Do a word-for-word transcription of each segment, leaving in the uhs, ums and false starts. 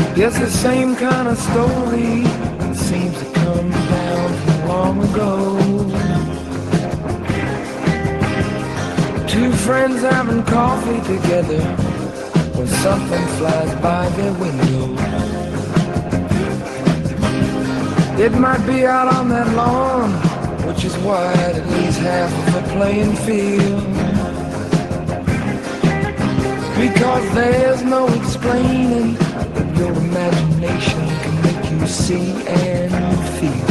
Guess the same kind of story seems to come down from long ago. Two friends having coffee together when something flies by their window. It might be out on that lawn, which is wide at least half of the playing field. Because there's no explaining what your imagination can make you see and feel.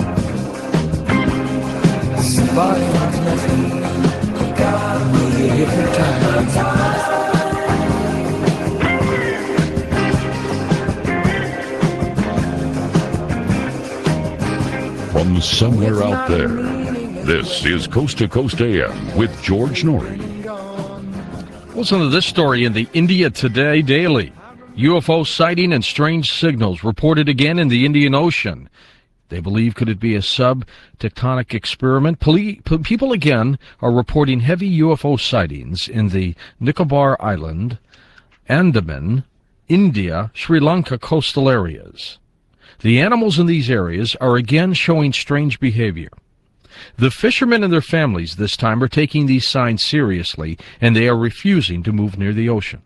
Somebody wants nothing, you're hypnotized. From somewhere out there, this is Coast to Coast A M with George Noory. Listen to this story in the India Today Daily. U F O sighting and strange signals reported again in the Indian Ocean. They believe could it be a sub-tectonic experiment? Poli- people again are reporting heavy U F O sightings in the Nicobar Island, Andaman, India, Sri Lanka coastal areas. The animals in these areas are again showing strange behavior. The fishermen and their families this time are taking these signs seriously, and they are refusing to move near the ocean.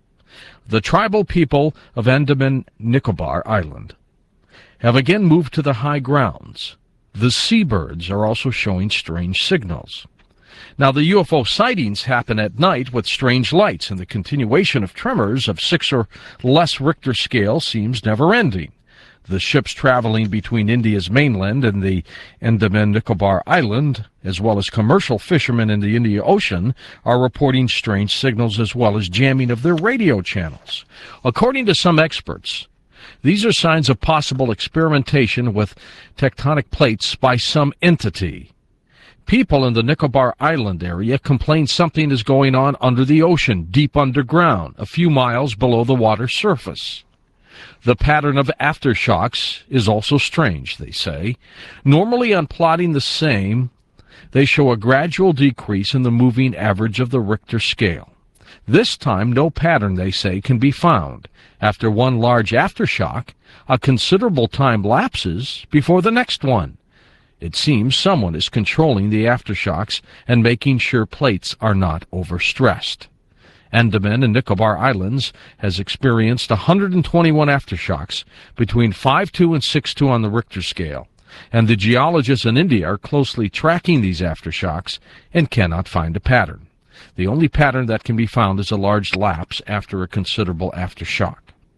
The tribal people of Andaman Nicobar Island have again moved to the high grounds. The seabirds are also showing strange signals. Now, the U F O sightings happen at night with strange lights, and the continuation of tremors of six or less Richter scale seems never-ending. The ships traveling between India's mainland and the Andaman Nicobar Island, as well as commercial fishermen in the Indian Ocean, are reporting strange signals as well as jamming of their radio channels. According to some experts, these are signs of possible experimentation with tectonic plates by some entity. People in the Nicobar Island area complain something is going on under the ocean, deep underground, a few miles below the water surface. The pattern of aftershocks is also strange, they say. Normally, on plotting the same, they show a gradual decrease in the moving average of the Richter scale. This time, no pattern, they say, can be found. After one large aftershock, a considerable time lapses before the next one. It seems someone is controlling the aftershocks and making sure plates are not overstressed. Andaman and Nicobar Islands has experienced one hundred twenty-one aftershocks between five point two and six point two on the Richter scale, and the geologists in India are closely tracking these aftershocks and cannot find a pattern. The only pattern that can be found is a large lapse after a considerable aftershock.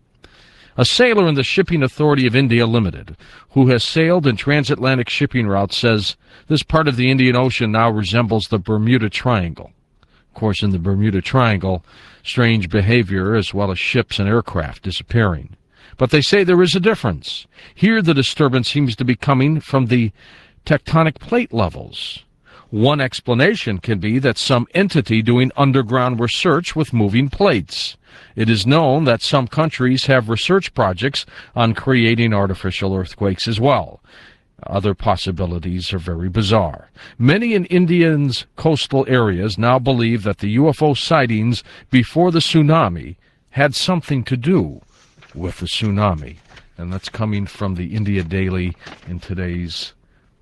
A sailor in the Shipping Authority of India Limited, who has sailed in transatlantic shipping routes, says this part of the Indian Ocean now resembles the Bermuda Triangle. Of course, in the Bermuda Triangle, strange behavior as well as ships and aircraft disappearing. But they say there is a difference. Here the disturbance seems to be coming from the tectonic plate levels. One explanation can be that some entity doing underground research with moving plates. It is known that some countries have research projects on creating artificial earthquakes as well. Other possibilities are very bizarre. Many in India's coastal areas now believe that the U F O sightings before the tsunami had something to do with the tsunami. And that's coming from the India Daily in today's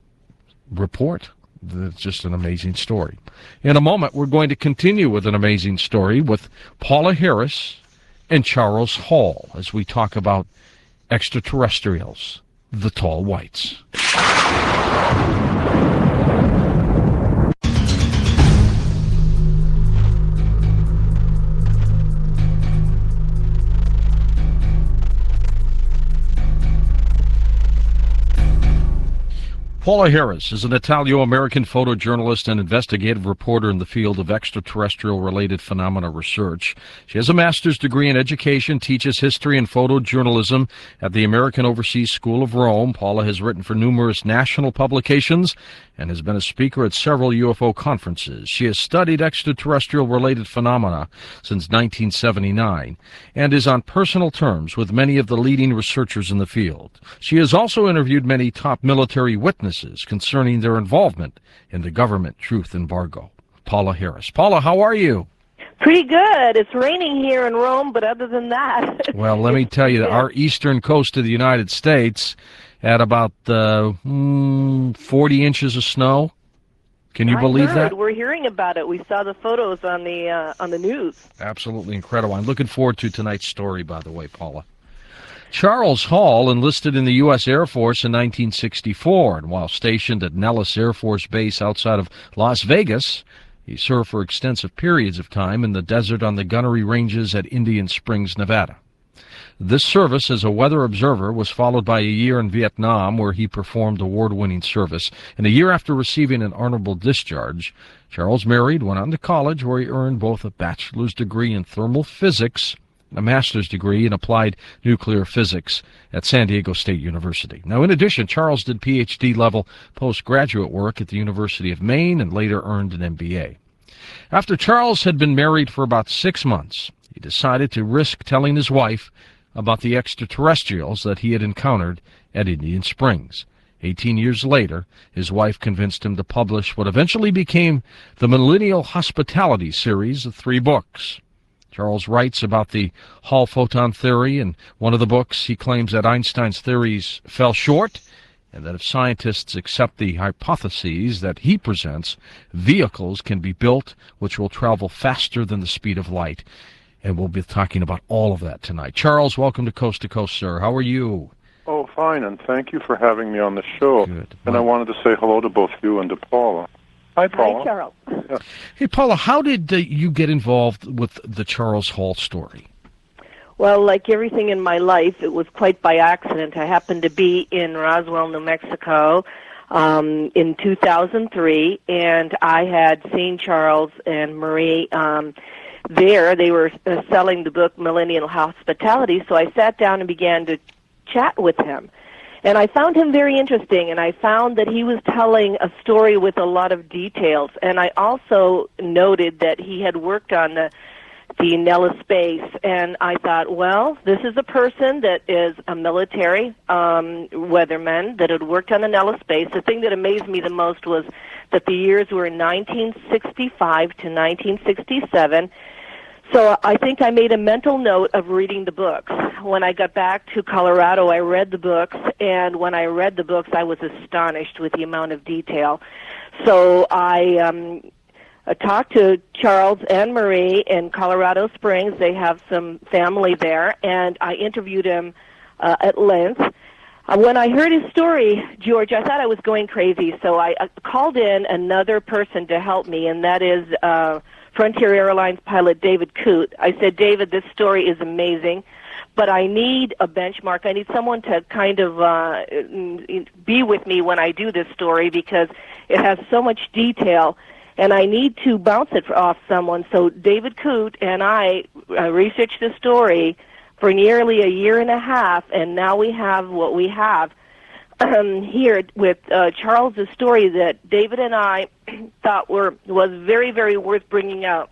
report. It's just an amazing story. In a moment, we're going to continue with an amazing story with Paula Harris and Charles Hall as we talk about extraterrestrials, the tall whites. Paula Harris is an Italo-American photojournalist and investigative reporter in the field of extraterrestrial-related phenomena research. She has a master's degree in education, teaches history and photojournalism at the American Overseas School of Rome. Paula has written for numerous national publications and has been a speaker at several U F O conferences. She has studied extraterrestrial-related phenomena since nineteen seventy-nine and is on personal terms with many of the leading researchers in the field. She has also interviewed many top military witnesses concerning their involvement in the government truth embargo. Paula Harris. Paula, how are you? Pretty good. It's raining here in Rome, but other than that... Well, let me tell you, our eastern coast of the United States had about uh, mm, forty inches of snow. Can you I believe heard. that? We're hearing about it. We saw the photos on the uh, on the news. Absolutely incredible. I'm looking forward to tonight's story, by the way, Paula. Charles Hall enlisted in the U S Air Force in nineteen sixty-four, and while stationed at Nellis Air Force Base outside of Las Vegas, he served for extensive periods of time in the desert on the gunnery ranges at Indian Springs, Nevada. This service as a weather observer was followed by a year in Vietnam, where he performed award-winning service. And a year after receiving an honorable discharge, Charles married, went on to college, where he earned both a bachelor's degree in thermal physics and a master's degree in applied nuclear physics at San Diego State University. Now, in addition, Charles did P H D-level postgraduate work at the University of Maine and later earned an M B A. After Charles had been married for about six months, he decided to risk telling his wife about the extraterrestrials that he had encountered at Indian Springs. Eighteen years later, his wife convinced him to publish what eventually became the Millennial Hospitality series of three books. Charles writes about the Hall photon theory. In one of the books, he claims that Einstein's theories fell short, and that if scientists accept the hypotheses that he presents, vehicles can be built which will travel faster than the speed of light. And we'll be talking about all of that tonight. Charles, welcome to Coast to Coast, sir. How are you? Oh, fine, and thank you for having me on the show. Good. And I wanted to say hello to both you and to Paula. Hi, Paula. Hi, Charles. Yeah. Hey, Paula, how did uh, you get involved with the Charles Hall story? Well, like everything in my life, it was quite by accident. I happened to be in Roswell, New Mexico um, in two thousand three, and I had seen Charles and Marie um there. They were uh, selling the book Millennial Hospitality, so I sat down and began to chat with him. And I found him very interesting, and I found that he was telling a story with a lot of details. And I also noted that he had worked on the, the Nellis base, and I thought, well, this is a person that is a military um, weatherman that had worked on the Nellis base. The thing that amazed me the most was that the years were nineteen sixty-five to nineteen sixty-seven. So I think I made a mental note of reading the books. When I got back to Colorado, I read the books, and when I read the books, I was astonished with the amount of detail. So I um, talked to Charles and Marie in Colorado Springs. They have some family there, and I interviewed him uh, at length. Uh, when I heard his story, George, I thought I was going crazy, so I uh, called in another person to help me, and that is uh, Frontier Airlines pilot David Coote. I said, David, this story is amazing, but I need a benchmark. I need someone to kind of uh, be with me when I do this story because it has so much detail, and I need to bounce it off someone. So David Coote and I uh, researched the story for nearly a year and a half, and now we have what we have um, here with uh, Charles' story that David and I thought were was very, very worth bringing out.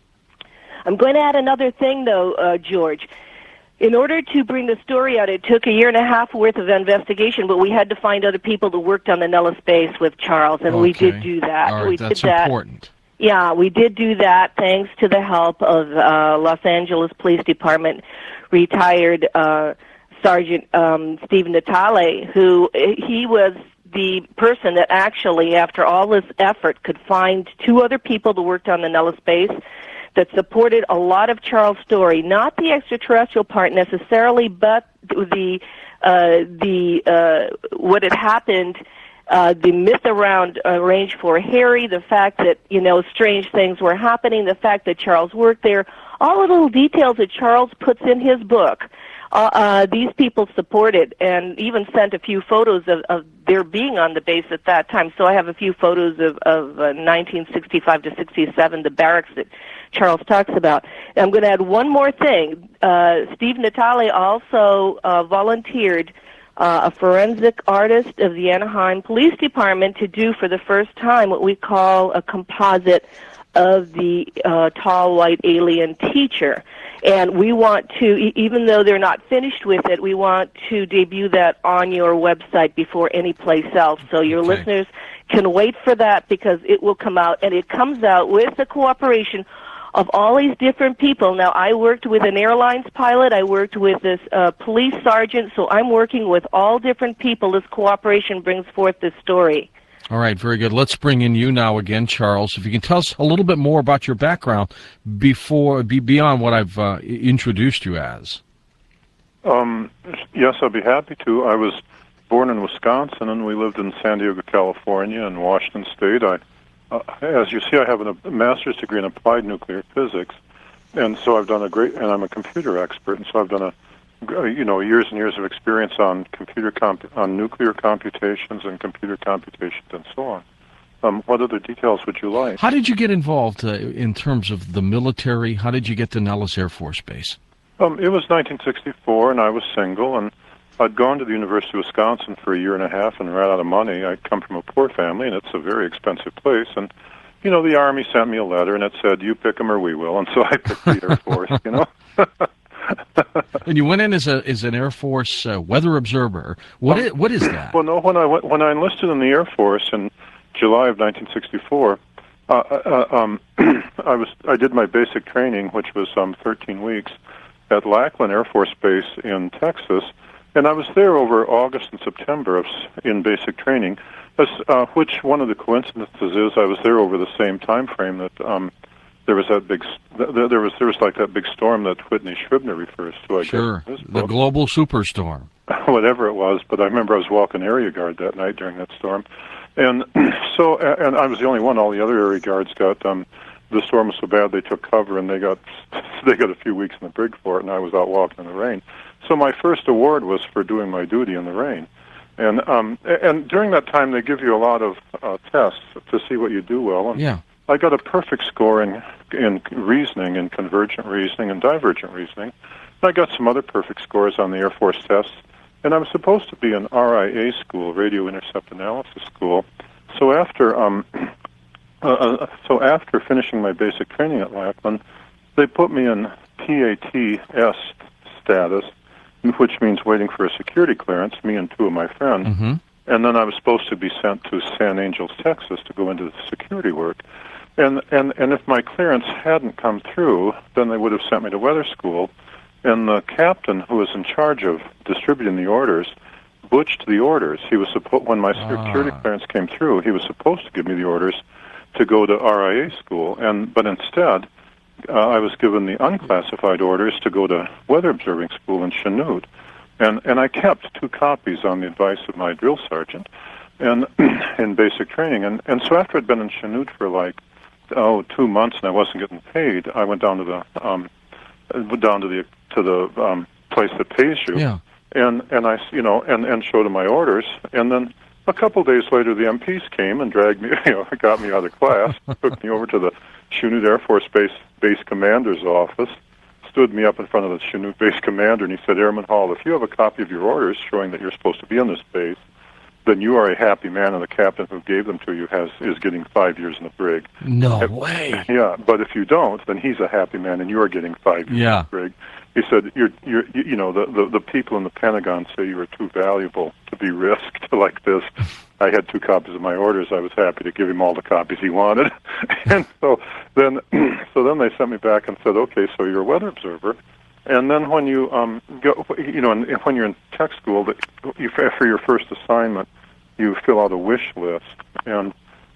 I'm going to add another thing, though, uh, George. In order to bring the story out, it took a year and a half worth of investigation, but we had to find other people that worked on the Nellis base with Charles, and okay. we did do that. All right, we that's did that. important. Yeah, we did do that thanks to the help of uh, Los Angeles Police Department retired uh, Sergeant um, Steve Natale, who he was the person that actually, after all this effort, could find two other people that worked on the Nellis base that supported a lot of Charles' story, not the extraterrestrial part necessarily, but the uh, the uh, what had happened. Uh, the myth around uh, Range four Harry, the fact that, you know, strange things were happening, the fact that Charles worked there, all the little details that Charles puts in his book, uh, uh, these people supported and even sent a few photos of, of their being on the base at that time. So I have a few photos of, of uh, nineteen sixty-five to sixty-seven, the barracks that Charles talks about. And I'm going to add one more thing. Uh, Steve Natale also uh, volunteered Uh, a forensic artist of the Anaheim Police Department to do for the first time what we call a composite of the uh, tall white alien teacher. And we want to, e- even though they're not finished with it, we want to debut that on your website before any place else. So your Okay. listeners can wait for that because it will come out, and it comes out with the cooperation of all these different people. Now, I worked with an airlines pilot. I worked with this uh, police sergeant. So I'm working with all different people. This cooperation brings forth this story. All right, very good. Let's bring in you now again, Charles. If you can tell us a little bit more about your background before, be beyond what I've uh, introduced you as. Um, yes, I'd be happy to. I was born in Wisconsin, and we lived in San Diego, California, and Washington State. I, uh, as you see, I have a master's degree in applied nuclear physics, and so I've done a great, and I'm a computer expert, and so I've done a you know, years and years of experience on computer comp- on nuclear computations and computer computations and so on. Um, what other details would you like? How did you get involved uh, in terms of the military? How did you get to Nellis Air Force Base? Um, it was nineteen sixty-four, and I was single, and I'd gone to the University of Wisconsin for a year and a half and ran out of money. I come from a poor family, and it's a very expensive place, and you know, the Army sent me a letter, and it said, "You pick them or we will," and so I picked the Air Force, you know. And you went in as a as an Air Force uh, weather observer. What um, is, what is that? Well, no. When I went, when I enlisted in the Air Force in July of nineteen sixty-four, uh, uh, um, I was I did my basic training, which was um, thirteen weeks, at Lackland Air Force Base in Texas, and I was there over August and September of, in basic training. As, uh, which one of the coincidences is I was there over the same time frame that. Um, There was that big, there was there was like that big storm that Whitney Scribner refers to. I sure, guess, the global superstorm. Whatever it was, but I remember I was walking area guard that night during that storm, and so and I was the only one. All the other area guards got um, the storm was so bad they took cover and they got they got a few weeks in the brig for it, and I was out walking in the rain. So my first award was for doing my duty in the rain, and um and during that time they give you a lot of uh, tests to see what you do well. And yeah. I got a perfect score in in reasoning, in convergent reasoning and divergent reasoning. I got some other perfect scores on the Air Force tests, and I was supposed to be in R I A school, Radio Intercept Analysis School. So after um, uh, so after finishing my basic training at Lackland, they put me in T A T S status, which means waiting for a security clearance. Me and two of my friends. Mm-hmm. And then I was supposed to be sent to San Angels, Texas, to go into the security work. And, and and if my clearance hadn't come through, then they would have sent me to weather school. And the captain who was in charge of distributing the orders butched the orders. He was supposed when my security ah. clearance came through, he was supposed to give me the orders to go to R I A school. And but instead, uh, I was given the unclassified orders to go to weather observing school in Chanute. And and I kept two copies on the advice of my drill sergeant, and in basic training. And and so after I'd been in Chanute for like oh two months and I wasn't getting paid, I went down to the um down to the to the um place that pays you. Yeah. And and I you know and and showed them my orders, and then a couple of days later the M Ps came and dragged me, you know, got me out of class, took me over to the Chanute Air Force Base base commander's office. Stood me up in front of the Chanute base commander, and he said, "Airman Hall, if you have a copy of your orders showing that you're supposed to be on this base, then you are a happy man, and the captain who gave them to you has is getting five years in the brig." No and, way. Yeah, but if you don't, then he's a happy man, and you are getting five years yeah. in the brig. He said, "You're, you're, you, you know, the, the the people in the Pentagon say you are too valuable to be risked like this." I had two copies of my orders. I was happy to give him all the copies he wanted, and so then, so then they sent me back and said, "Okay, so you're a weather observer." And then when you um go, you know, and when you're in tech school, that you, for your first assignment, you fill out a wish list, and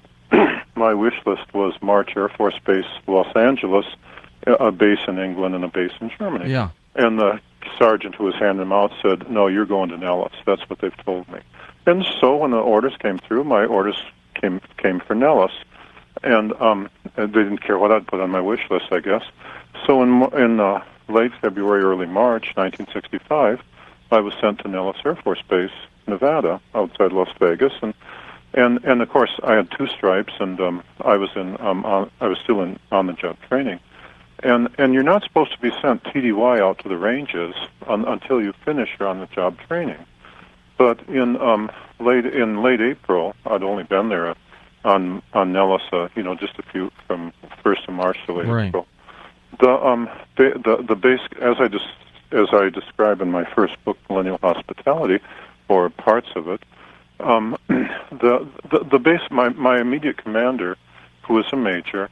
my wish list was March Air Force Base, Los Angeles, a base in England, and a base in Germany. Yeah. And the sergeant who was handing them out said, "No, you're going to Nellis." That's what they've told me. And so when the orders came through, my orders came came for Nellis, and um, they didn't care what I'd put on my wish list, I guess. So in in uh, late February, early March, nineteen sixty-five, I was sent to Nellis Air Force Base, Nevada, outside Las Vegas, and and and of course I had two stripes, and um, I was in um, on, I was still in on-the-job training, and and you're not supposed to be sent T D Y out to the ranges un, until you finish your on-the-job training. But in um, late in late April, I'd only been there on on Nellis, uh, you know, just a few from first of March to late right. April. The um the the, the base, as I just as I describe in my first book, Millennial Hospitality, or parts of it, um, the, the the base my my immediate commander, who was a major,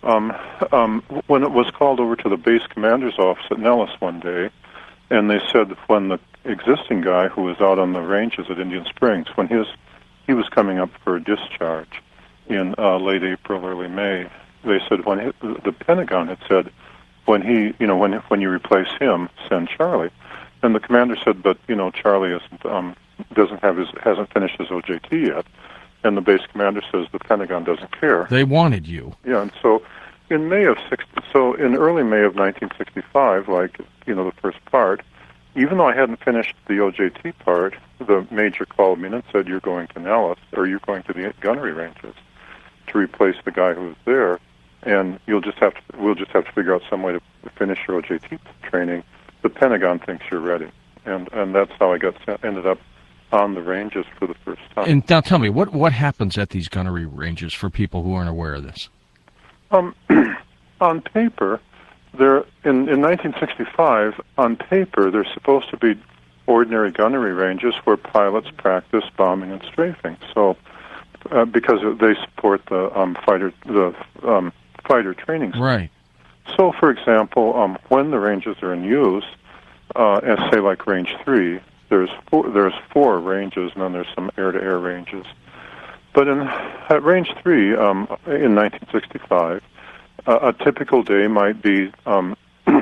um, um, when it was called over to the base commander's office at Nellis one day, and they said when the existing guy who was out on the ranges at Indian Springs, when his he was coming up for a discharge in uh, late April, early May, they said when he, the Pentagon had said when he, you know, when when you replace him, send Charlie. And the commander said, but you know, Charlie isn't um, doesn't have his hasn't finished his O J T yet. And the base commander says the Pentagon doesn't care. They wanted you. Yeah, and so in May of sixty, so in early May of nineteen sixty-five, like you know, the first part, even though I hadn't finished the O J T part, the major called me and said, "You're going to Nellis, or you're going to the gunnery ranges to replace the guy who was there, and you'll just have to we'll just have to figure out some way to finish your O J T training. The Pentagon thinks you're ready," and and that's how I got sent, ended up on the ranges for the first time. And now tell me, what what happens at these gunnery ranges for people who aren't aware of this? Um, on paper, they're in in nineteen sixty-five. On paper, they're supposed to be ordinary gunnery ranges where pilots practice bombing and strafing. So, uh, because they support the um, fighter the um, fighter training. Right. So, for example, um, when the ranges are in use, uh, as say like Range Three, there's four, there's four ranges, and then there's some air-to-air ranges. But in at Range Three, um, in nineteen sixty-five, uh, a typical day might be um,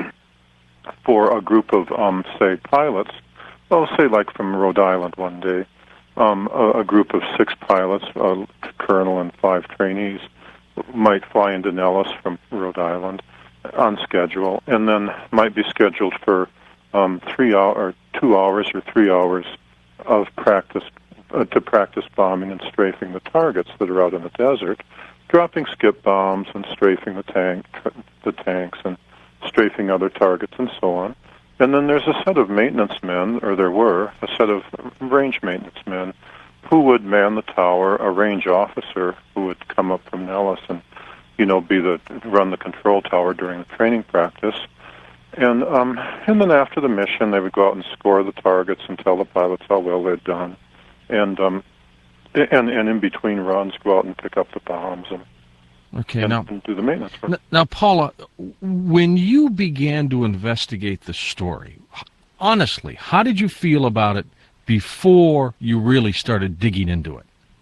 for a group of, um, say, pilots. Well, say like from Rhode Island one day, um, a, a group of six pilots, a colonel and five trainees, might fly into Nellis from Rhode Island on schedule, and then might be scheduled for um, three hour, or two hours or three hours of practice uh, to practice bombing and strafing the targets that are out in the desert, dropping skip bombs and strafing the tank, the tanks, and strafing other targets and so on. And then there's a set of maintenance men, or there were a set of range maintenance men, who would man the tower, a range officer who would come up from Nellis and, you know, be the run the control tower during the training practice. And um, and then after the mission, they would go out and score the targets and tell the pilots how well they'd done. And um, and and in between runs, go out and pick up the bombs and, okay, and, now, and do the maintenance work. N- Now, Paula, when you began to investigate the story, honestly, how did you feel about it before you really started digging into it?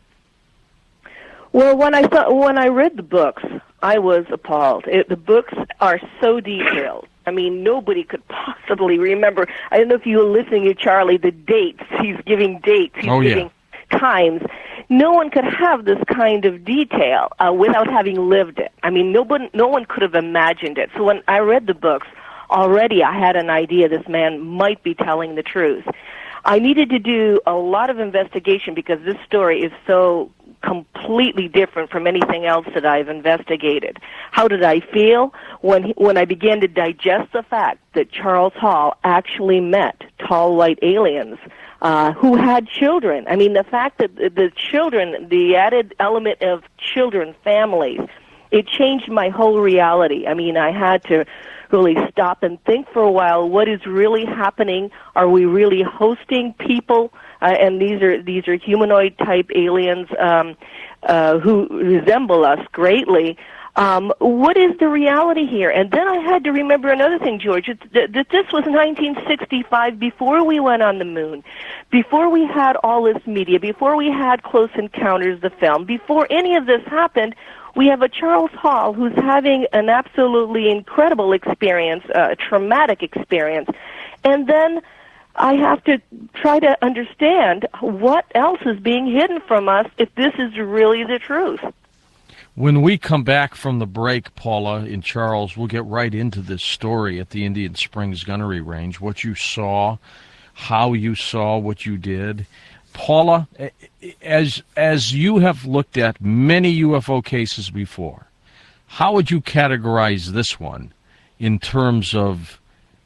Well, when I thought, when I read the books, I was appalled. It, the books are so detailed. I mean, nobody could possibly remember. I don't know if you were listening to Charlie, the dates. He's giving dates. He's oh, yeah. giving times. No one could have this kind of detail uh, without having lived it. I mean, nobody, no one could have imagined it. So when I read the books, already I had an idea this man might be telling the truth. I needed to do a lot of investigation because this story is so completely different from anything else that I've investigated. How did I feel when he, when I began to digest the fact that Charles Hall actually met tall white aliens uh, who had children? I mean, the fact that the children, the added element of children, families, it changed my whole reality. I mean, I had to really stop and think for a while, what is really happening? Are we really hosting people? Uh, and these are these are humanoid type aliens um, uh, who resemble us greatly. Um, what is the reality here? And then I had to remember another thing, George, that, that this was nineteen sixty-five, before we went on the moon, before we had all this media, before we had Close Encounters, the film, before any of this happened. We have a Charles Hall who's having an absolutely incredible experience, uh, a traumatic experience, and then I have to try to understand what else is being hidden from us if this is really the truth. When we come back from the break, Paula and Charles, we'll get right into this story at the Indian Springs Gunnery Range, what you saw, how you saw what you did. Paula, as as you have looked at many U F O cases before, how would you categorize this one in terms of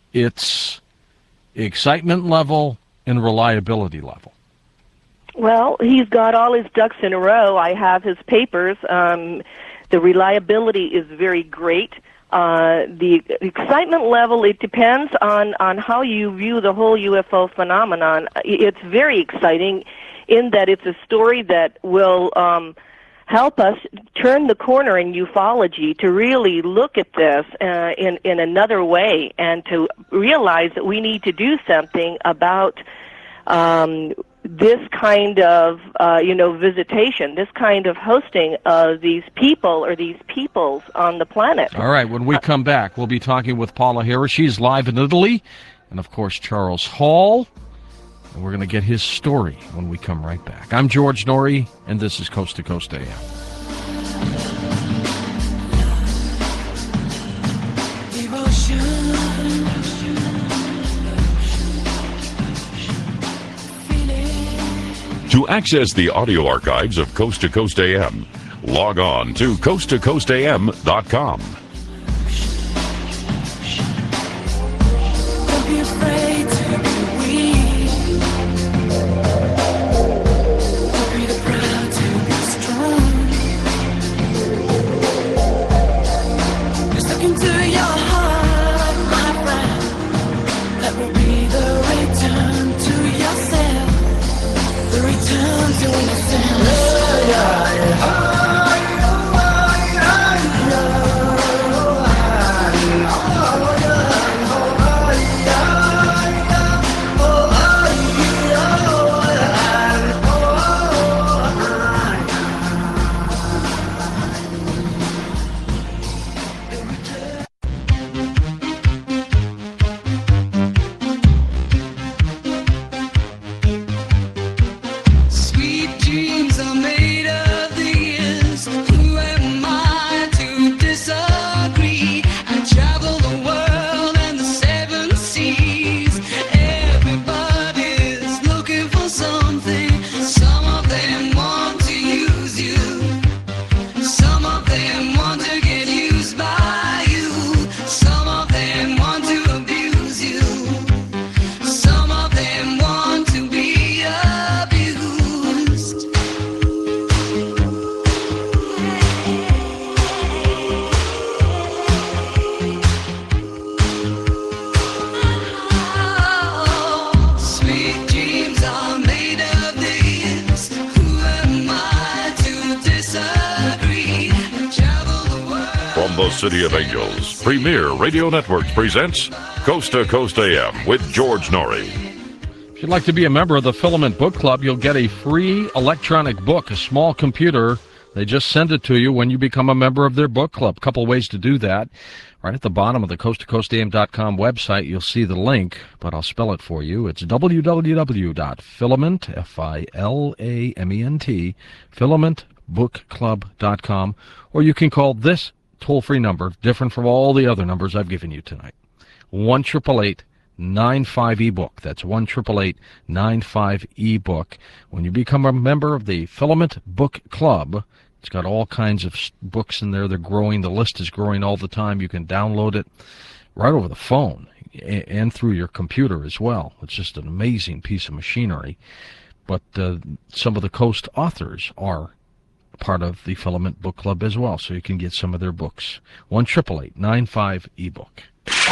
its excitement level and reliability level? Well, he's got all his ducks in a row. I have his papers. Um, the reliability is very great. Uh, the excitement level, it depends on, on how you view the whole U F O phenomenon. It's very exciting in that it's a story that will um, help us turn the corner in ufology to really look at this uh, in, in another way and to realize that we need to do something about um, this kind of, uh, you know, visitation, this kind of hosting of these people or these peoples on the planet. All right, when we come back, we'll be talking with Paula Harris. She's live in Italy. And, of course, Charles Hall. And we're going to get his story when we come right back. I'm George Norrie, and this is Coast to Coast A M. To access the audio archives of Coast to Coast A M, log on to coast to coast a m dot com. City of Angels, Premier Radio Networks presents Coast to Coast A M with George Norrie. If you'd like to be a member of the Filament Book Club, you'll get a free electronic book, a small computer. They just send it to you when you become a member of their book club. A couple ways to do that. Right at the bottom of the coast to coast a m dot com website, you'll see the link, but I'll spell it for you. It's w w w dot filament, F I L A M E N T, filament book club dot com, or you can call this toll-free number, different from all the other numbers I've given you tonight. one eight eight eight nine five E book. That's one eight eight eight nine five E book. When you become a member of the Filament Book Club, it's got all kinds of books in there. They're growing. The list is growing all the time. You can download it right over the phone and through your computer as well. It's just an amazing piece of machinery. But uh, some of the Coast authors are part of the Filament Book Club as well, so you can get some of their books. one eight eight eight nine five E book.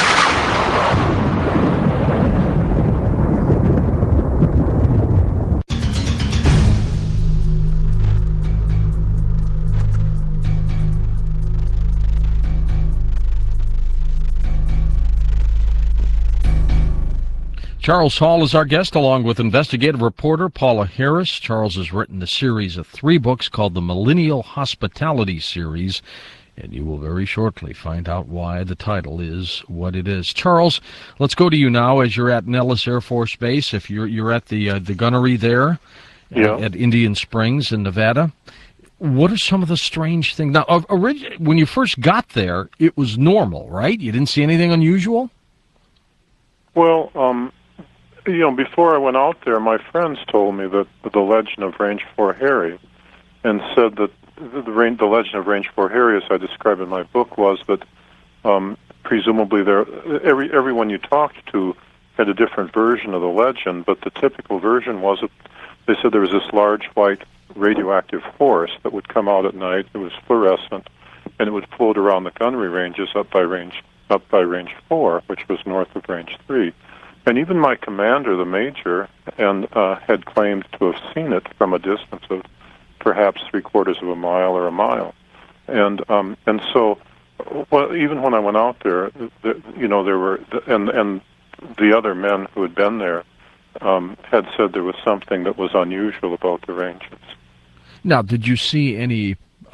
Charles Hall is our guest, along with investigative reporter Paula Harris. Charles has written a series of three books called the Millennial Hospitality Series, and you will very shortly find out why the title is what it is. Charles, let's go to you now as you're at Nellis Air Force Base. If you're you're at the uh, the gunnery there, yeah. uh, at Indian Springs in Nevada. What are some of the strange things? Now, uh, orig- when you first got there, it was normal, right? You didn't see anything unusual? Well, um, you know, before I went out there, my friends told me that the legend of Range Fort Harry, and said that the, the, the legend of Range Fort Harry, as I describe in my book, was that um, presumably there every everyone you talked to had a different version of the legend, but the typical version was that they said there was this large white radioactive force that would come out at night. It was fluorescent, and it would float around the gunnery ranges up by range up by range four, which was north of range three. And even my commander, the major, and uh, had claimed to have seen it from a distance of perhaps three quarters of a mile or a mile. And um, and so, well, even when I went out there, the, you know, there were, and and the other men who had been there um, had said there was something that was unusual about the ranges. Now, did you see any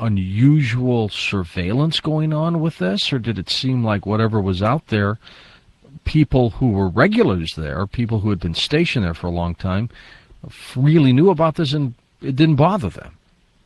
unusual surveillance going on with this, or did it seem like whatever was out there, people who were regulars there, people who had been stationed there for a long time, really knew about this and it didn't bother them?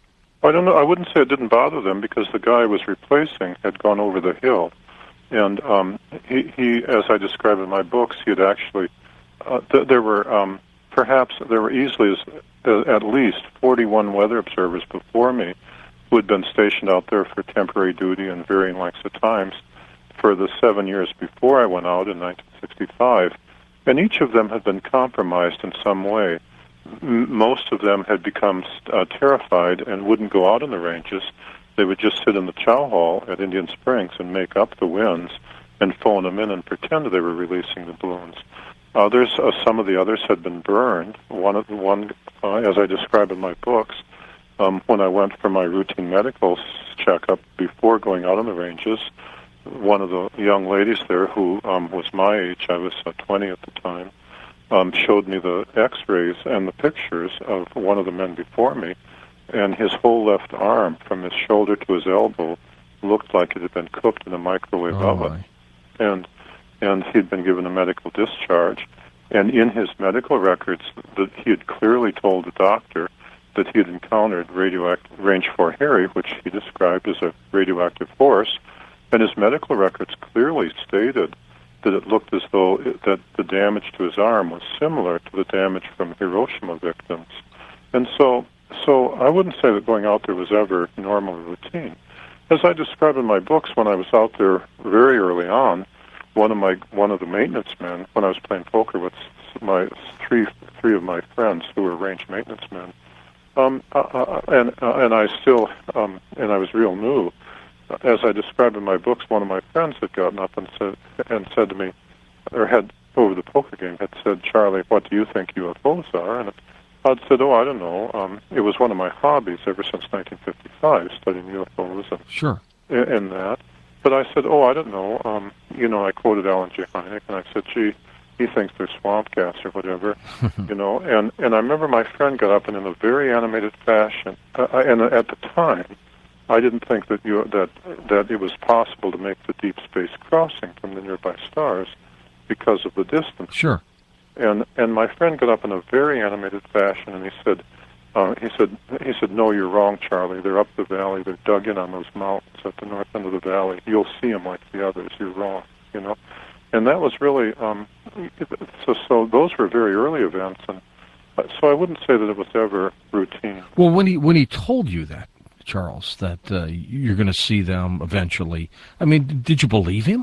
I don't know. I wouldn't say it didn't bother them, because the guy I was replacing had gone over the hill, and um, he, he, as I describe in my books, he had actually, uh, th- there were um, perhaps, there were easily as, uh, at least forty-one weather observers before me who had been stationed out there for temporary duty and varying lengths of times for the seven years before I went out in nineteen sixty-five, and each of them had been compromised in some way. M- most of them had become uh, terrified and wouldn't go out in the ranges. They would just sit in the chow hall at Indian Springs and make up the winds and phone them in and pretend they were releasing the balloons. Others, uh, some of the others had been burned. One, of the one uh, as I describe in my books, um, when I went for my routine medical checkup before going out on the ranges, one of the young ladies there who um, was my age, I was uh, twenty at the time, um, showed me the x-rays and the pictures of one of the men before me, and his whole left arm, from his shoulder to his elbow, looked like it had been cooked in a microwave oh oven. And and he'd been given a medical discharge. And in his medical records, that he had clearly told the doctor that he had encountered radioactive range four Harry, which he described as a radioactive horse. And his medical records clearly stated that it looked as though it, that the damage to his arm was similar to the damage from Hiroshima victims. And so, so I wouldn't say that going out there was ever normal or routine. As I describe in my books, when I was out there very early on, one of my one of the maintenance men, when I was playing poker with my three three of my friends who were range maintenance men, um, uh, uh, and uh, and I still um, and I was real new. As I described in my books, one of my friends had gotten up and said and said to me, or had over the poker game, had said, "Charlie, what do you think U F Os are?" And I'd said, "Oh, I don't know." Um, it was one of my hobbies ever since nineteen fifty-five, studying U F Os and, sure. and that. But I said, "Oh, I don't know." Um, you know, I quoted Alan J. Hynek, and I said, "Gee, he thinks they're swamp gas or whatever," you know. And and I remember my friend got up and in a very animated fashion, uh, and at the time, I didn't think that you that that it was possible to make the deep space crossing from the nearby stars because of the distance. Sure. And and my friend got up in a very animated fashion, and he said, uh, he said, he said, "No, you're wrong, Charlie. They're up the valley. They're dug in on those mountains at the north end of the valley. You'll see them like the others. You're wrong." You know, and that was really um, so. So those were very early events, and so I wouldn't say that it was ever routine. Well, when he when he told you that, Charles, that uh, you're going to see them eventually, I mean, did you believe him?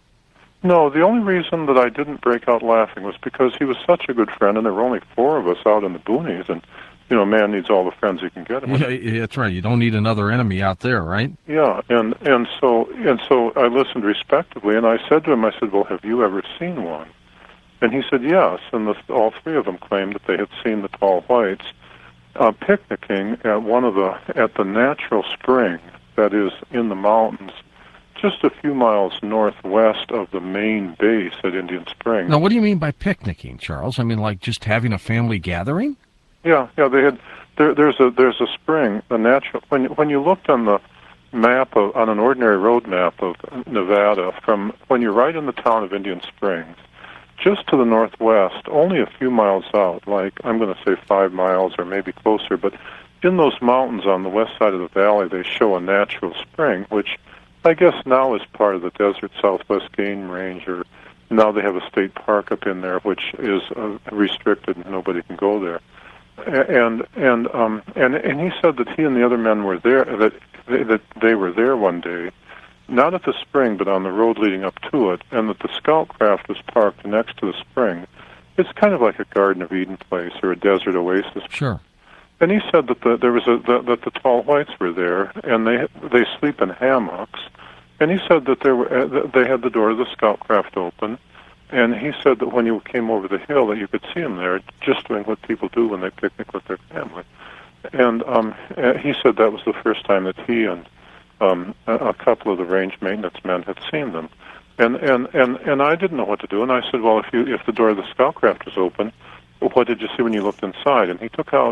No, the only reason that I didn't break out laughing was because he was such a good friend, and there were only four of us out in the boonies, and, you know, man needs all the friends he can get. Yeah, yeah, that's right. You don't need another enemy out there, right? Yeah, and, and so and so I listened respectively, and I said to him, I said, "Well, have you ever seen one?" And he said, "Yes," and the, all three of them claimed that they had seen the tall whites uh, picnicking at one of the, at the natural spring that is in the mountains, just a few miles northwest of the main base at Indian Springs. Now, what do you mean by picnicking, Charles? I mean, like just having a family gathering? Yeah, yeah. They had there. There's a there's a spring, a natural. When when you looked on the map of on an ordinary road map of Nevada, from when you're right in the town of Indian Springs, just to the northwest, only a few miles out, like I'm going to say five miles or maybe closer, but in those mountains on the west side of the valley, they show a natural spring, which I guess now is part of the Desert Southwest Game Range, or now they have a state park up in there, which is uh, restricted and nobody can go there. And and um and and he said that he and the other men were there, that they, that they were there one day, not at the spring but on the road leading up to it, and that the scout craft was parked next to the spring. It's kind of like a Garden of Eden place or a desert oasis. Sure. And he said that the, there was a the, that the tall whites were there, and they they sleep in hammocks. And he said that there were uh, they had the door of the scout craft open, and he said that when you came over the hill that you could see them there, just doing what people do when they picnic with their family. and um, uh, he said that was the first time that he and um, a, a couple of the range maintenance men had seen them. And, and, and, and I didn't know what to do, and I said, well, if you if the door of the scoutcraft was open, what did you see when you looked inside? And he took out,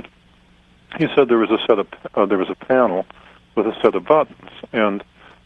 he said there was a set of, uh, there was a panel with a set of buttons, and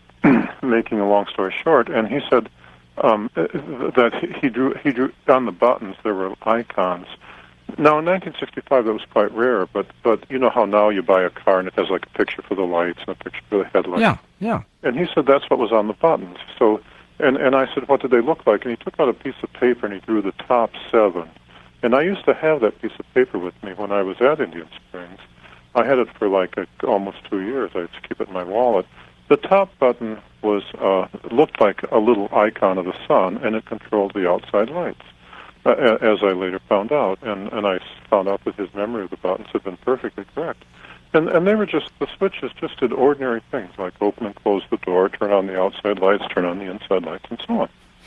making a long story short, and he said um, that he, he drew, he drew, on the buttons there were icons. Now, in nineteen sixty-five, that was quite rare, but, but you know how now you buy a car and it has like a picture for the lights and a picture for the headlights? Yeah, yeah. And he said that's what was on the buttons. So, and, and I said, what did they look like? And he took out a piece of paper and he drew the top seven. And I used to have that piece of paper with me when I was at Indian Springs. I had it for like a, almost two years. I used to keep it in my wallet. The top button was uh, looked like a little icon of the sun, and it controlled the outside lights, uh, as I later found out. And, and I found out that his memory of the buttons had been perfectly correct. And, and they were just, the switches just did ordinary things, like open and close the door, turn on the outside lights, turn on the inside lights, and so on.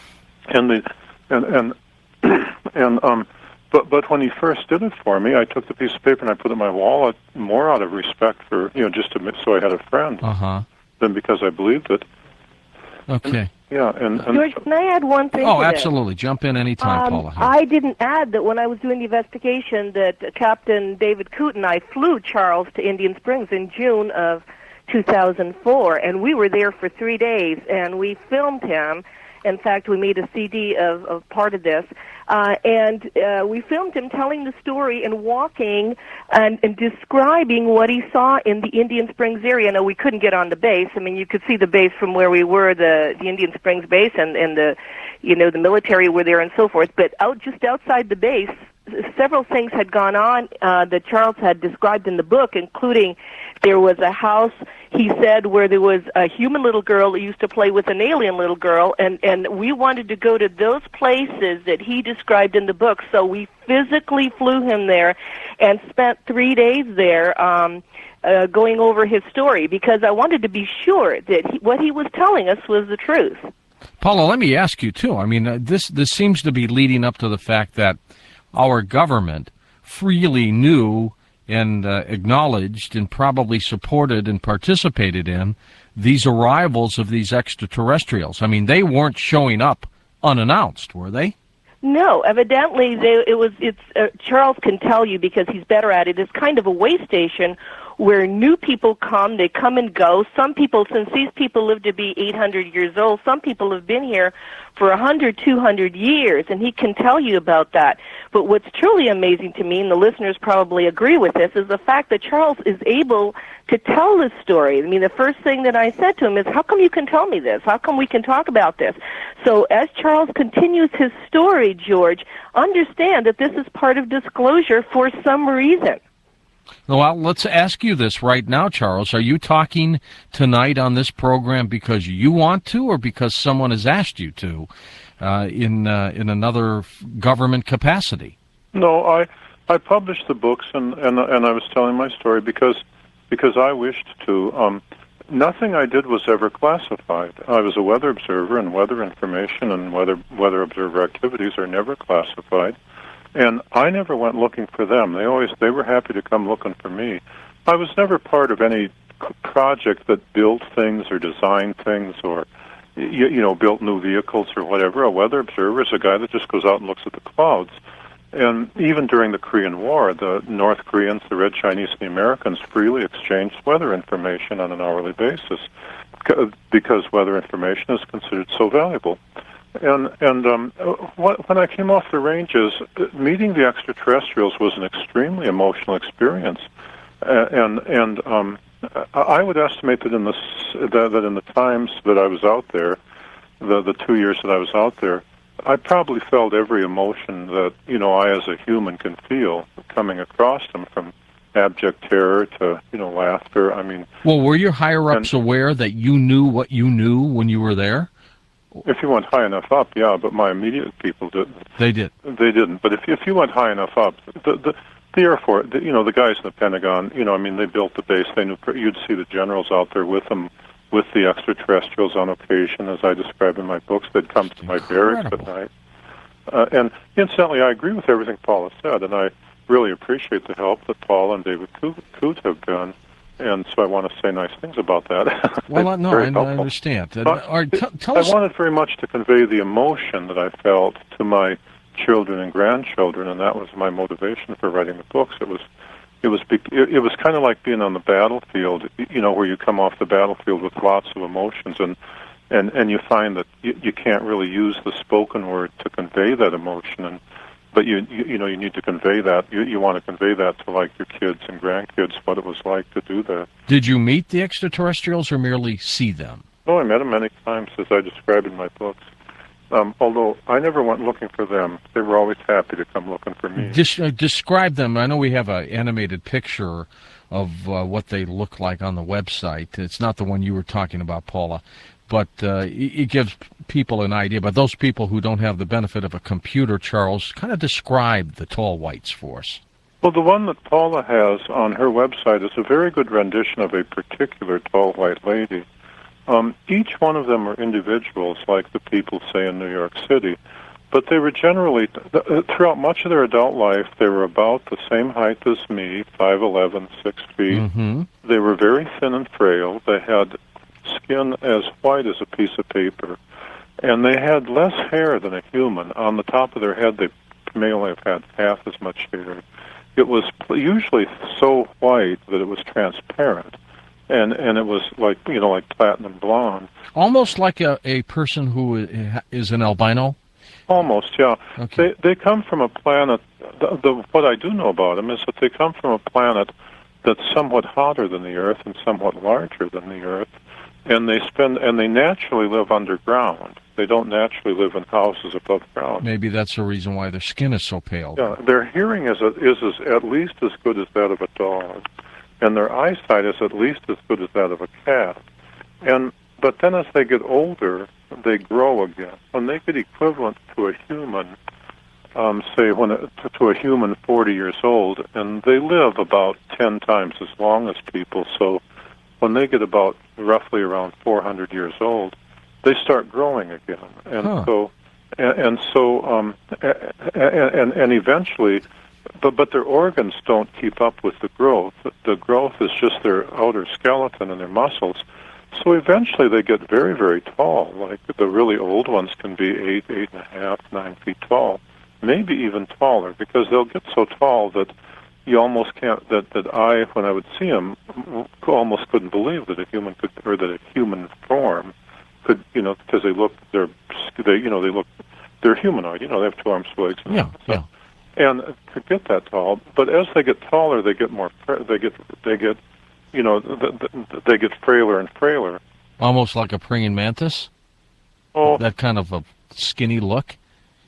And the, and, and, and, um, But but when he first did it for me, I took the piece of paper and I put it in my wallet, more out of respect for, you know, just to so I had a friend, uh-huh. than because I believed it. Okay. And, yeah, and, and George, can I add one thing? Oh, to absolutely. This? Jump in anytime, um, Paula. I didn't add that when I was doing the investigation that Captain David Coote and I flew Charles to Indian Springs in June of two thousand four, and we were there for three days, and we filmed him. In fact, we made a C D of, of part of this, uh, and uh, we filmed him telling the story and walking and, and describing what he saw in the Indian Springs area. Now, we couldn't get on the base. I mean, you could see the base from where we were, the, the Indian Springs base, and, and the, you know, the military were there and so forth. But out just outside the base, several things had gone on uh, that Charles had described in the book, including there was a house, he said, where there was a human little girl who used to play with an alien little girl, and, and we wanted to go to those places that he described in the book, so we physically flew him there and spent three days there um, uh, going over his story, because I wanted to be sure that he, what he was telling us was the truth. Paula, let me ask you, too. I mean, uh, this, this seems to be leading up to the fact that our government freely knew and uh, acknowledged and probably supported and participated in these arrivals of these extraterrestrials. I mean, they weren't showing up unannounced, were they? No, evidently they, it was. It's uh, Charles can tell you because he's better at it. It's kind of a way station where new people come, they come and go. Some people, since these people live to be eight hundred years old, some people have been here for one hundred, two hundred years, and he can tell you about that. But what's truly amazing to me, and the listeners probably agree with this, is the fact that Charles is able to tell this story. I mean, the first thing that I said to him is, how come you can tell me this? How come we can talk about this? So as Charles continues his story, George, understand that this is part of disclosure for some reason. Well, let's ask you this right now, Charles. Are you talking tonight on this program because you want to, or because someone has asked you to, uh, in uh, in another government capacity? No, I I published the books and, and and I was telling my story because because I wished to. Um, nothing I did was ever classified. I was a weather observer, and weather information and weather weather observer activities are never classified. And I never went looking for them. They always they were happy to come looking for me. I was never part of any project that built things or designed things or you, you know built new vehicles or whatever. A weather observer is a guy that just goes out and looks at the clouds. And even during the Korean War, the North Koreans, the Red Chinese, and the Americans freely exchanged weather information on an hourly basis because weather information is considered so valuable. And and um, when I came off the ranges, meeting the extraterrestrials was an extremely emotional experience. Uh, and and um, I would estimate that in the that, that in the times that I was out there, the the two years that I was out there, I probably felt every emotion that you know I as a human can feel coming across them, from abject terror to you know laughter. I mean, well, were your higher ups and, aware that you knew what you knew when you were there? If you went high enough up, yeah, but my immediate people didn't. They did. They didn't. But if if you went high enough up, the the, the Air Force, the, you know, the guys in the Pentagon, you know, I mean, they built the base. They knew you'd see the generals out there with them, with the extraterrestrials on occasion, as I describe in my books. They'd come to my barracks at night. Uh, and incidentally, I agree with everything Paula said, and I really appreciate the help that Paul and David Coote have been. And so I want to say nice things about that. Well, uh, no, I, I understand. Uh, But all right, t- tell I us. wanted very much to convey the emotion that I felt to my children and grandchildren, and that was my motivation for writing the books. It was, it was, be- it, it was kind of like being on the battlefield, you know, where you come off the battlefield with lots of emotions, and and and you find that you, you can't really use the spoken word to convey that emotion, and but you, you you know you need to convey that. You you want to convey that to like your kids and grandkids, what it was like to do that. Did you meet the extraterrestrials or merely see them? Oh, I met them many times, as I describe in my books. Um, although I never went looking for them, they were always happy to come looking for me. Des- uh, describe them. I know we have an animated picture of uh, what they look like on the website. It's not the one you were talking about, Paula, but uh, it, it gives people an idea. But those people who don't have the benefit of a computer, Charles, kind of describe the tall whites for us. Well, the one that Paula has on her website is a very good rendition of a particular tall white lady. Um, each one of them are individuals, like the people, say, in New York City. But they were generally, th- throughout much of their adult life, they were about the same height as me, five eleven, six feet. Mm-hmm. They were very thin and frail. They had skin as white as a piece of paper. And they had less hair than a human. On the top of their head, they may only have had half as much hair. It was usually so white that it was transparent. And and it was like, you know, like platinum blonde. Almost like a, a person who is an albino? Almost, yeah. Okay. They they come from a planet, the, the, what I do know about them is that they come from a planet that's somewhat hotter than the Earth and somewhat larger than the Earth. And they spend, and they naturally live underground. They don't naturally live in houses above ground. Maybe that's the reason why their skin is so pale. Yeah, their hearing is, a, is is at least as good as that of a dog. And their eyesight is at least as good as that of a cat. And but then as they get older, they grow again. When they get equivalent to a human, um, say when a, to a human forty years old, and they live about ten times as long as people. So when they get about roughly around four hundred years old, they start growing again. And huh. so and, and so um, and, and and eventually. But but their organs don't keep up with the growth. The growth is just their outer skeleton and their muscles. So eventually they get very, very tall. Like the really old ones can be eight, eight and a half, nine feet tall, maybe even taller, because they'll get so tall that you almost can't. That that I, when I would see them, almost couldn't believe that a human could, or that a human form could, you know, because they look, they're, they, you know, they look, they're humanoid. You know, they have two arms, two legs. And Yeah, so, yeah. And to get that tall, but as they get taller, they get more. They get. They get. You know, they get frailer and frailer. Almost like a praying mantis? Oh, That kind of a skinny look?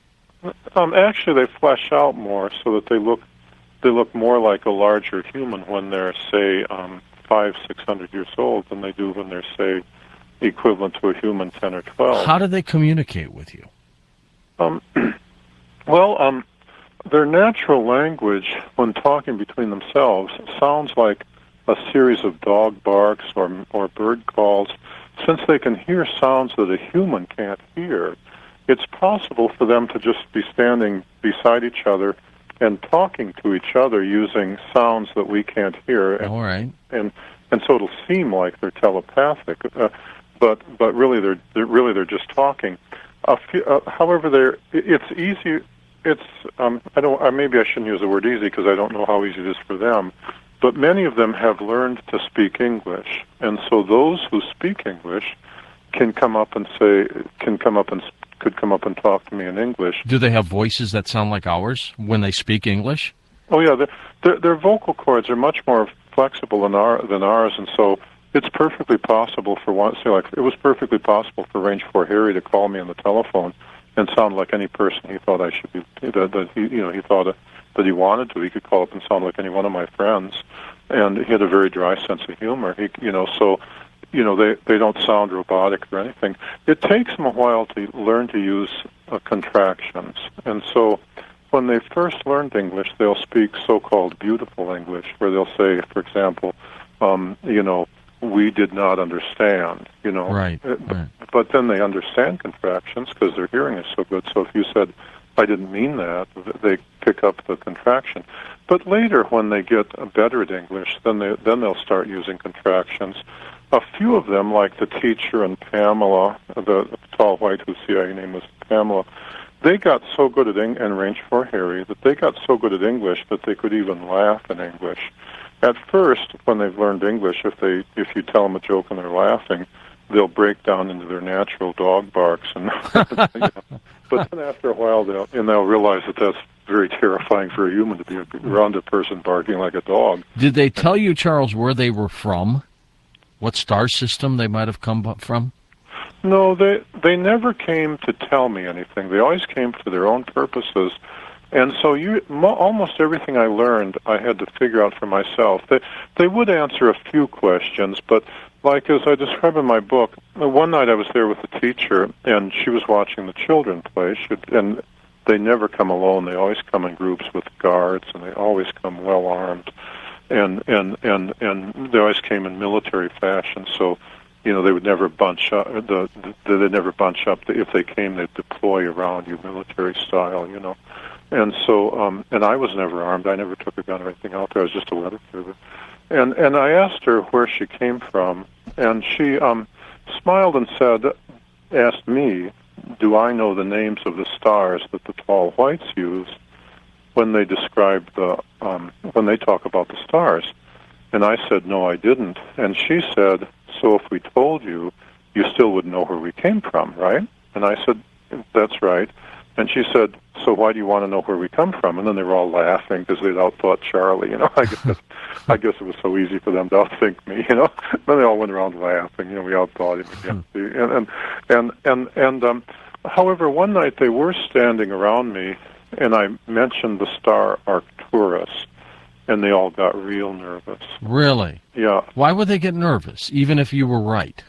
um, actually, they flesh out more so that they look. They look more like a larger human when they're, say, um, five, six hundred years old than they do when they're, say, equivalent to a human ten or twelve. How do they communicate with you? Um, well, um. Their natural language, when talking between themselves, sounds like a series of dog barks or or bird calls. Since they can hear sounds that a human can't hear, it's possible for them to just be standing beside each other and talking to each other using sounds that we can't hear. And, All right. and and so it'll seem like they're telepathic, uh, but but really they're, they're really they're just talking. A few, uh, however, they're it's easy. It's um, I don't uh, maybe I shouldn't use the word easy because I don't know how easy it is for them, but many of them have learned to speak English, and so those who speak English can come up and say can come up and could come up and talk to me in English. Do they have voices that sound like ours when they speak English? Oh yeah, their their, their vocal cords are much more flexible than our than ours, and so it's perfectly possible for one. Say like it was perfectly possible for Range four Harry to call me on the telephone and sound like any person he thought I should be, that, that he, you know, he thought that he wanted to. He could call up and sound like any one of my friends, and he had a very dry sense of humor. He, you know, so, you know, they they don't sound robotic or anything. It takes them a while to learn to use uh, contractions, and so when they first learned English, they'll speak so-called beautiful English, where they'll say, for example, um, you know, we did not understand, you know. Right, But, right. but then they understand contractions because their hearing is so good. So if you said, I didn't mean that. They pick up the contraction. But later, when they get better at English, then they then they'll start using contractions. A few of them, like the teacher and Pamela, the, the tall white whose C I A name was Pamela, they got so good at Eng- and Range for Harry that they got so good at English that they could even laugh in English. At first, when they've learned English, if they if you tell them a joke and they're laughing, they'll break down into their natural dog barks. And you know. But then after a while, they'll and they'll realize that that's very terrifying for a human to be around a person barking like a dog. Did they tell you, Charles, where they were from? What star system they might have come from? No, they they never came to tell me anything. They always came for their own purposes. And so you, mo- almost everything I learned, I had to figure out for myself. They, they would answer a few questions, but like as I describe in my book, one night I was there with a teacher, and she was watching the children play, she, and they never come alone. They always come in groups with guards, and they always come well-armed. And, and, and, and they always came in military fashion, so you know, they would never bunch up. The, the they'd never bunch up. If they came, they'd deploy around you, military style. You know, and so um, and I was never armed. I never took a gun or anything out there. I was just a weather tuber. And and I asked her where she came from, and she um, smiled and said, asked me, "Do I know the names of the stars that the tall whites use when they describe the um, when they talk about the stars?" And I said, "No, I didn't." And she said, "So if we told you, you still wouldn't know where we came from, right?" And I said, "That's right." And she said, "So why do you want to know where we come from?" And then they were all laughing because they'd outthought Charlie. You know, I guess I guess it was so easy for them to outthink me. You know, then they all went around laughing. You know, we outthought him again. And and and and, and um, however, one night they were standing around me, and I mentioned the star Arcturus. And they all got real nervous. Really? Yeah. Why would they get nervous, even if you were right?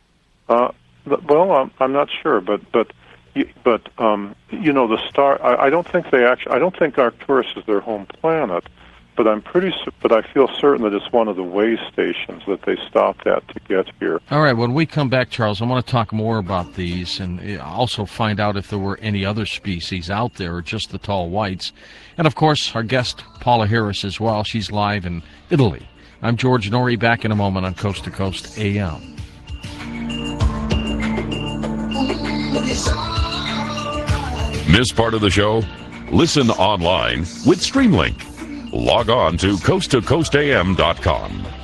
Uh, well, um, I'm not sure, but but but um, you know, the star. I, I don't think they actually. I don't think Arcturus is their home planet, but I'm pretty. But I feel certain that it's one of the way stations that they stopped at to get here. All right. When we come back, Charles, I want to talk more about these and also find out if there were any other species out there or just the tall whites. And, of course, our guest, Paula Harris, as well. She's live in Italy. I'm George Noory, back in a moment on Coast to Coast A M. Miss part of the show? Listen online with Streamlink. Log on to coast to coast a m dot com.